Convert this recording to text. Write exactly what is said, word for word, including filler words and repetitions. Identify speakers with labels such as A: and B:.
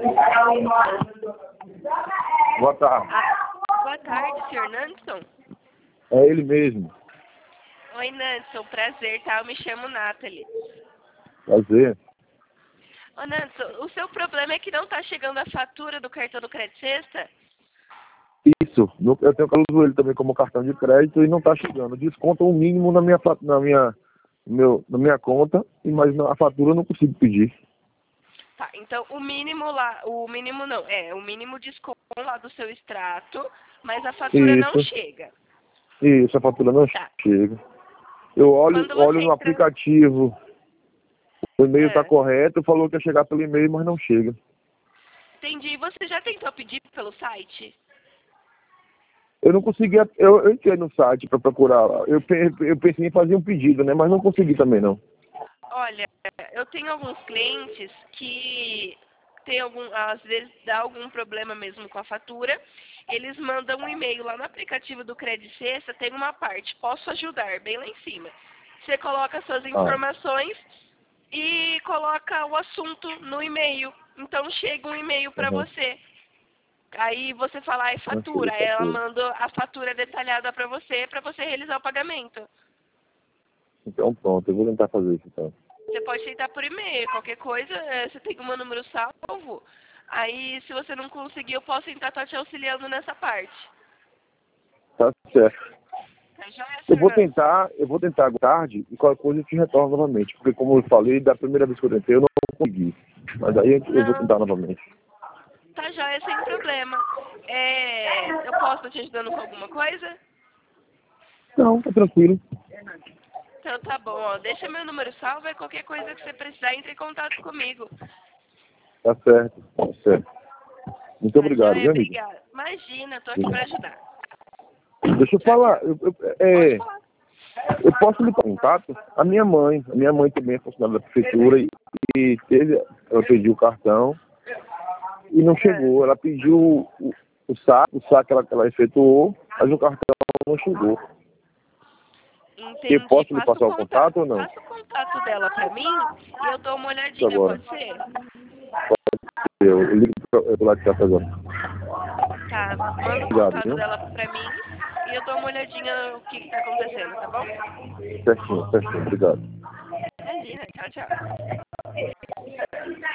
A: Boa tarde.
B: Ah, boa tarde, senhor Nanson.
A: É ele mesmo.
B: Oi, Nanson, prazer, tá? Eu me chamo Nathalie.
A: Prazer.
B: Ô, Nanson, o seu problema é que não tá chegando a fatura do cartão do Crédito Sexta?
A: Isso. No- Eu tenho que usar ele também como cartão de crédito e não está chegando. Desconta o mínimo na minha, fa- na minha, meu, na minha conta, e mas na- a fatura eu não consigo pedir.
B: Tá, então o mínimo lá, o mínimo não, é, o mínimo desconto lá do seu extrato, mas a fatura não
A: Isso.
B: chega.
A: Isso, a fatura não
B: Tá.
A: chega. Eu olho,
B: Quando você
A: olho no
B: entra...
A: aplicativo, o e-mail está
B: É,
A: correto, falou que ia chegar pelo e-mail, mas não chega.
B: entendi. Você já tentou pedir pelo site?
A: Eu não consegui, eu, eu entrei no site para procurar, eu, pe- eu pensei em fazer um pedido, né, mas não consegui também não.
B: Olha, eu tenho alguns clientes que tem algum, às vezes dá algum problema mesmo com a fatura. Eles mandam um e-mail lá no aplicativo do Crédito Sexta, tem uma parte, posso ajudar, bem lá em cima. Você coloca suas informações e coloca o assunto no e-mail. Então chega um e-mail para
A: Uhum.
B: você. Aí você fala, ai,
A: Não
B: fatura.
A: chega
B: Aí ela
A: fatura.
B: manda a fatura detalhada para você, para você realizar o pagamento.
A: Então pronto, eu vou tentar fazer isso então.
B: Você pode tentar por e-mail, qualquer coisa, é, você tem o meu número salvo. Aí, se você não conseguir, eu posso tentar estar te auxiliando nessa parte.
A: Tá certo.
B: Tá joia,
A: Eu vou
B: Fernando?
A: tentar, eu vou tentar à tarde e qualquer coisa eu te retorno novamente. Porque como eu falei, da primeira vez que eu tentei eu não consegui. Mas aí eu vou
B: Não,
A: tentar novamente.
B: tá joia, sem problema. É, eu posso estar te ajudando com alguma coisa?
A: Não, tá tranquilo.
B: Então tá bom, ó. Deixa meu número salvo e qualquer coisa que você precisar, entre em contato comigo.
A: Tá certo, tá certo. Muito
B: Tá
A: obrigado,
B: joia?
A: viu, amigo?
B: Obrigada. Imagina, tô aqui pra ajudar.
A: Deixa eu
B: Tchau,
A: falar,
B: tchau.
A: eu, eu,
B: Pode
A: é,
B: falar.
A: eu posso lhe dar contato? A minha mãe, a minha mãe também é funcionária da prefeitura e, e teve, ela pediu o cartão e não
B: É.
A: chegou. Ela pediu o, o saque, o saque ela, ela efetuou, mas o cartão não chegou. Eu
B: Entendi.
A: posso lhe
B: Passa o
A: passar o
B: contato.
A: contato ou não?
B: Passa o contato dela pra mim e eu dou uma
A: Isso
B: olhadinha,
A: agora.
B: pode ser?
A: Eu, eu ligo para o lado de casa agora.
B: Tá, manda o
A: Obrigado,
B: contato
A: viu?
B: dela pra mim e eu dou uma olhadinha no que, que tá acontecendo, tá bom?
A: Certinho, certinho. Obrigado.
B: Imagina, tchau, tchau.